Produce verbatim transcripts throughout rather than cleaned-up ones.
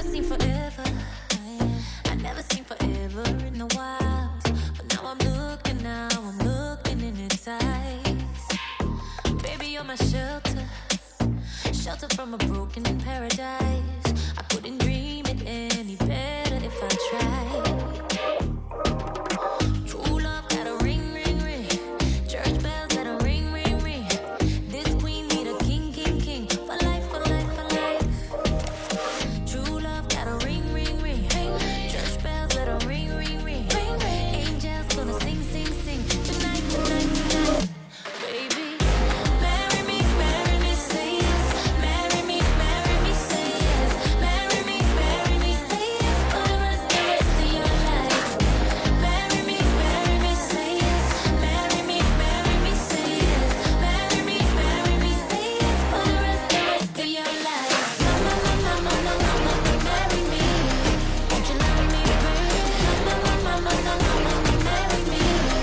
seen forever. I never seen forever in the wild. But now I'm looking, now I'm looking in its eyes. Baby, you're my shelter, shelter from a broken paradise. I couldn't dream it any better if I tried. True love got a ring, ring, ring. Church bells let a ring, ring, ring. This queen need a king, king, king. For life, for life, for life. True love got a ring, ring, ring. Church bells let a ring, ring, ring. Angels gonna sing, sing, sing. Tonight, tonight, tonight. Baby, marry me, marry me, say yes. Marry me, marry me, say yes. Marry me, marry me, say yes. For the rest, the rest of your life. Marry me, marry me, say yes. Marry me, marry me, say yes. Marry me, marry me, say yes. For the rest, the rest of your life. Mama, mama, mama, mama, marry me. Won't you love me, baby? Mama, mama, mama, mama, marry me.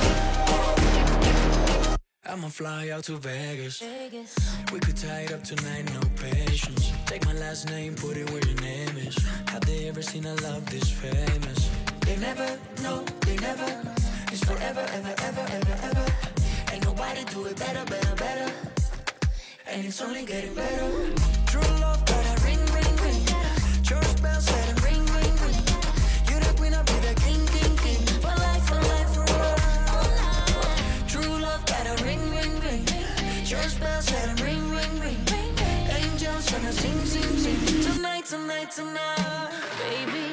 I'ma fly out to Vegas. Vegas. We could tie it up tonight, no patience. Take my last name, put it where your name is. Have they ever seen a love this famous? They never, no, they never. It's forever, ever, ever, ever, ever. Ain't nobody do it better, better, better. And it's only getting better. True love, got a ring, ring, ring. Church bells, let it ring, ring, ring. You the queen, I'll be the king, king, king. For life, for life, for life. True love, got a ring, ring, ring. Church bells, let it ring, ring, ring. Angels gonna sing, sing, sing. Tonight, tonight, tonight. Baby,